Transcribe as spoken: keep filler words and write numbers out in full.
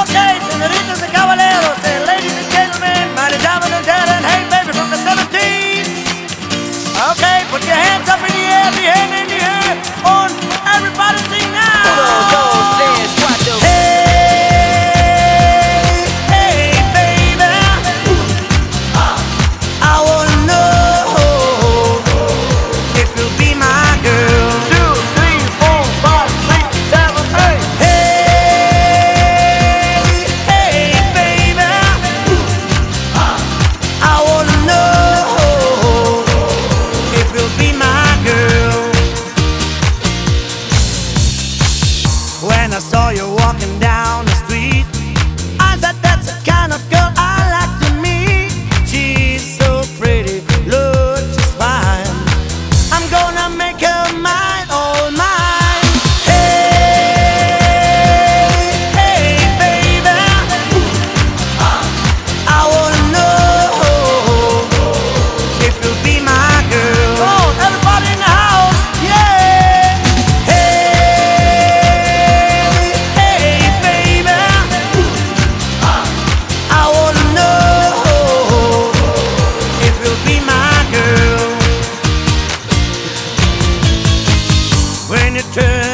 Okay, senoritas and caballeros, and ladies and gentlemen, mighty diamond and talent, hey baby from the seventies. Okay, put your hands up in the air, the hand in the air, on everybody sing now. Uno, dos, tres, cuatro. Hey, hey baby, I wanna know if you'll be my girl. Two, three, four, five, six, seven, eight. Hey, hey baby, I wanna know if you'll be my girl. When I saw you walking down the street, I said that's the kind of girl I like to meet. She's so pretty, looks just fine. I'm gonna make her mine, all mine. Hey, hey baby, I wanna know if you'll be my girl. Come on, everybody in the house, yeah. Hey, hey baby, I wanna know if you'll be my girl. When you turn